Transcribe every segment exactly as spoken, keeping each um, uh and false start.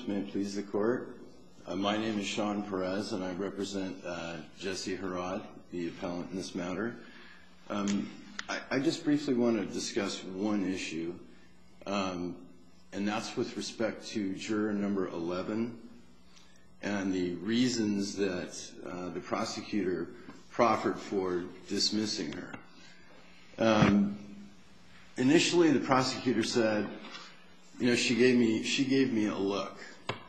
Honors. May it please the Court. Uh, my name is Sean Perez, and I represent uh, Jesse Herod, the appellant in this matter. Um, I, I just briefly want to discuss one issue, um, and that's with respect to juror number eleven and the reasons that uh, the prosecutor proffered for dismissing her. Um, initially, the prosecutor said, you know, she gave me she gave me a look,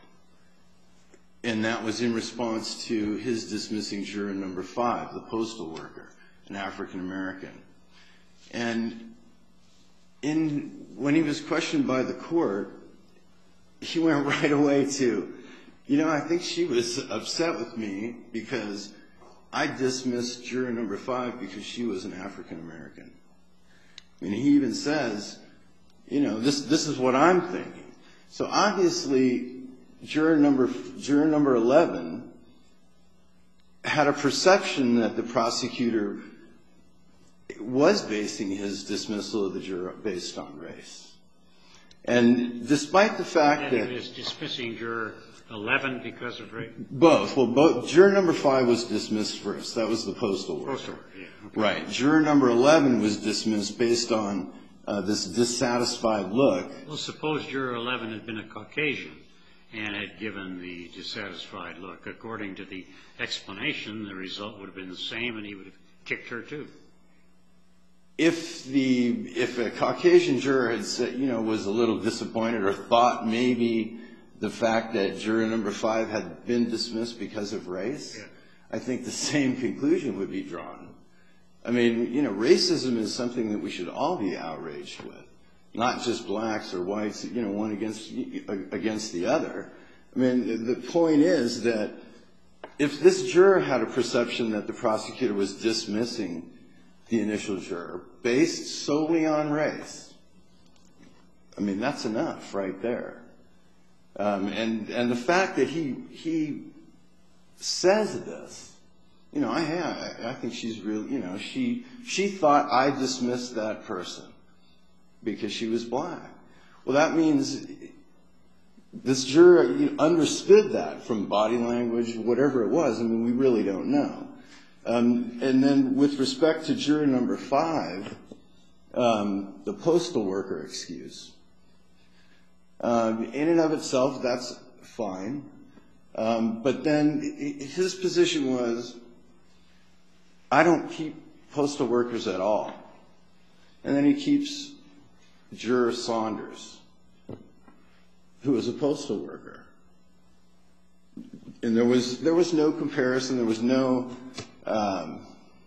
and that was in response to his dismissing juror number five, the postal worker, an African American. And in when he was questioned by the court, he went right away to, you know, I think she was upset with me because I dismissed juror number five because she was an African American. I mean, he even says, you know, this this is what I'm thinking. So obviously, juror number juror number eleven had a perception that the prosecutor was basing his dismissal of the juror based on race. And despite the fact that he was dismissing juror eleven because of race? Both. Well, both. Juror number five was dismissed first. That was the postal worker. Postal worker, yeah. Okay. Right. Juror number eleven was dismissed based on uh, this dissatisfied look. Well, suppose juror eleven had been a Caucasian and had given the dissatisfied look. According to the explanation, the result would have been the same, and he would have kicked her too. If the if a Caucasian juror had said, you know, was a little disappointed or thought maybe the fact that juror number five had been dismissed because of race, yeah. I think the same conclusion would be drawn. I mean, you know, racism is something that we should all be outraged with, not just blacks or whites, you know, one against against the other. I mean, the point is that if this juror had a perception that the prosecutor was dismissing the initial juror based solely on race, I mean, that's enough right there. Um, and and the fact that he he says this, you know, I have, I think she's really, you know, she she thought I dismissed that person because she was black. Well, that means this juror understood that from body language, whatever it was. I mean, we really don't know. Um, and then with respect to juror number five, um, the postal worker excuse. Um, in and of itself, that's fine. Um, but then his position was, I don't keep postal workers at all. And then he keeps juror Saunders, who is a postal worker. And there was there was no comparison. There was no. Um,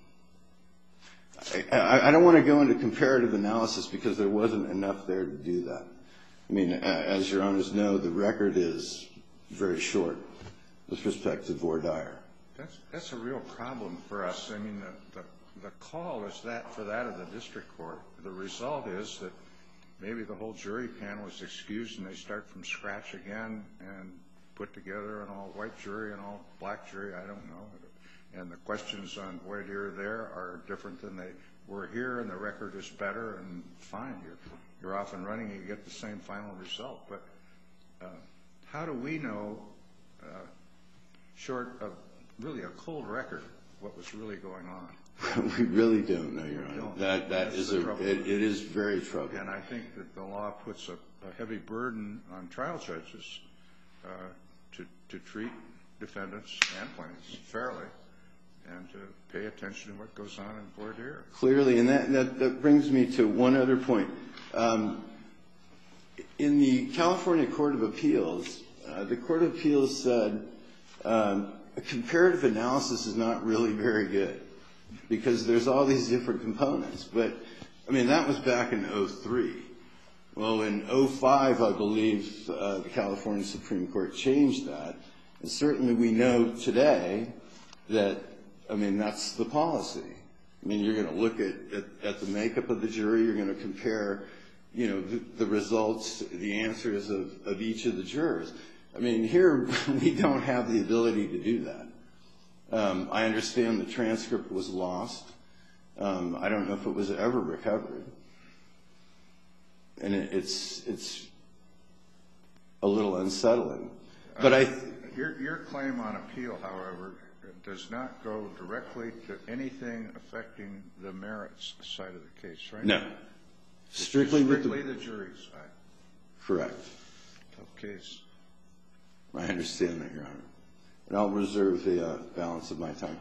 I, I don't want to go into comparative analysis because there wasn't enough there to do that. I mean, as your honors know, the record is very short with respect to voir dire. That's that's a real problem for us. I mean, the, the the call is that for that of the district court. The result is that maybe the whole jury panel is excused and they start from scratch again and put together an all-white jury and all-black jury. I don't know. And the questions on voir dire there are different than they were here, and the record is better, and fine. You're, you're off and running, and you get the same final result. But uh, how do we know, uh, short of really a cold record, what was really going on? We really don't know, Your Honor. Don't. That that That's is the a it, it is very troubling. And I think that the law puts a, a heavy burden on trial judges uh, to to treat defendants and plaintiffs fairly, and to pay attention to what goes on in voir dire. Clearly, and that, that, that brings me to one other point. Um, in the California Court of Appeals, uh, the Court of Appeals said um, a comparative analysis is not really very good because there's all these different components. But, I mean, that was back in oh three. Well, in oh five, I believe, uh, the California Supreme Court changed that. And certainly we know today that, I mean, that's the policy. I mean, you're going to look at, at, at the makeup of the jury. You're going to compare, you know, the, the results, the answers of, of each of the jurors. I mean, here we don't have the ability to do that. Um, I understand the transcript was lost. Um, I don't know if it was ever recovered. And it, it's, it's, a little unsettling. But I... Your, your claim on appeal, however, does not go directly to anything affecting the merits side of the case, right? No. Strictly, strictly with the, the jury side. Correct. Tough case. I understand that, Your Honor. And I'll reserve the uh, balance of my time.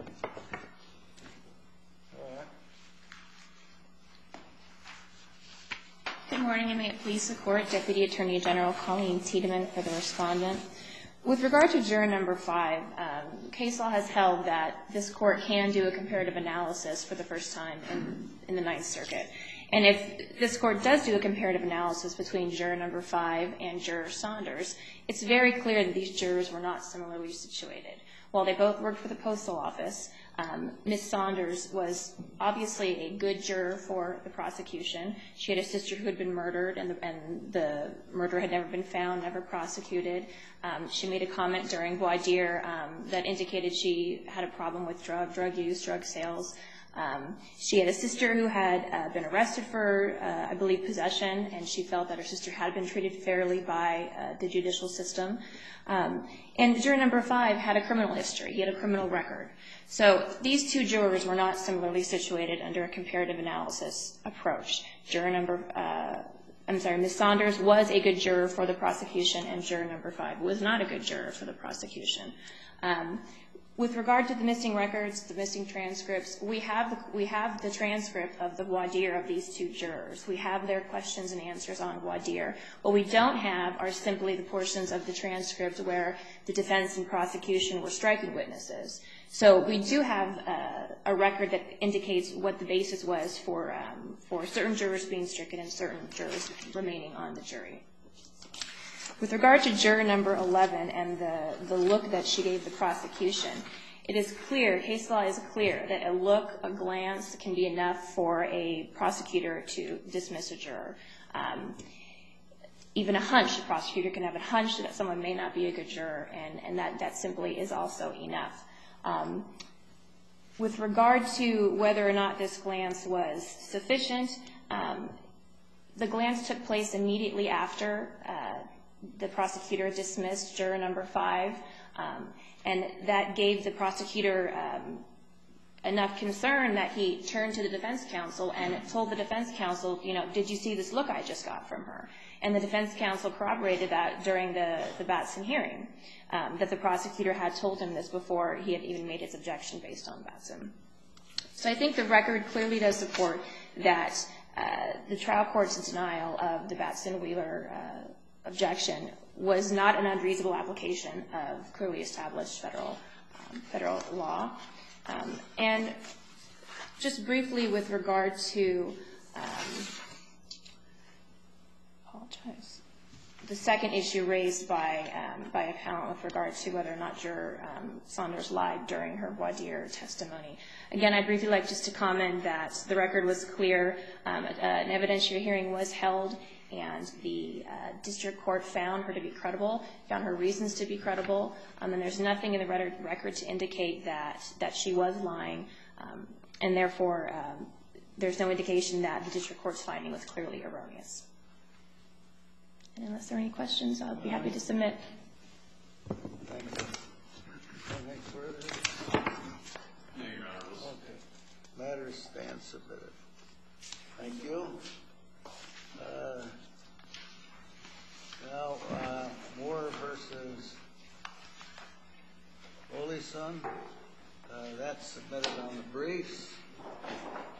Good morning, and may it please the Court. Deputy Attorney General Colleen Tiedemann for the respondent. With regard to juror number five, um, case law has held that this Court can do a comparative analysis for the first time in, in the Ninth Circuit. And if this Court does do a comparative analysis between juror number five and juror Saunders, it's very clear that these jurors were not similarly situated. While they both worked for the Postal Office, um, Miz Saunders was obviously a good juror for the prosecution. She had a sister who had been murdered, and the, and the murder had never been found, never prosecuted. Um, she made a comment during voir dire um, that indicated she had a problem with drug, drug use, drug sales. Um, she had a sister who had uh, been arrested for, uh, I believe, possession, and she felt that her sister had been treated fairly by uh, the judicial system. Um, and juror number five had a criminal history. He had a criminal record. So these two jurors were not similarly situated under a comparative analysis approach. Juror number, uh, I'm sorry, Miz Saunders was a good juror for the prosecution, and juror number five was not a good juror for the prosecution. Um, With regard to the missing records, the missing transcripts, we have the, we have the transcript of the voir dire of these two jurors. We have their questions and answers on voir dire. What we don't have are simply the portions of the transcript where the defense and prosecution were striking witnesses. So we do have uh, a record that indicates what the basis was for um, for certain jurors being stricken and certain jurors remaining on the jury. With regard to juror number eleven and the, the look that she gave the prosecution, it is clear, case law is clear, that a look, a glance can be enough for a prosecutor to dismiss a juror. Um, even a hunch, a prosecutor can have a hunch that someone may not be a good juror, and, and that, that simply is also enough. Um, with regard to whether or not this glance was sufficient, um, the glance took place immediately after uh, the prosecutor dismissed juror number five, um, and that gave the prosecutor um, enough concern that he turned to the defense counsel and told the defense counsel, you know, did you see this look I just got from her? And the defense counsel corroborated that during the, the Batson hearing, um, that the prosecutor had told him this before he had even made his objection based on Batson. So I think the record clearly does support that uh, the trial court's denial of the Batson-Wheeler uh, objection was not an unreasonable application of clearly established federal um, federal law. Um, and just briefly with regard to um, apologize. The second issue raised by um, by appellant with regard to whether or not juror um, Saunders lied during her voir dire testimony. Again, I'd briefly like just to comment that the record was clear. Um, uh, an evidentiary hearing was held, and the uh, district court found her to be credible, found her reasons to be credible, um, and there's nothing in the record to indicate that that she was lying, um, and therefore um, there's no indication that the district court's finding was clearly erroneous. And unless there are any questions, I'll be happy to submit. Thank you. Anything further? No, Your Honor. Okay. Matters stand submitted. Thank you. Uh, now, uh, Moore versus Oleson. Uh, that's submitted on the briefs.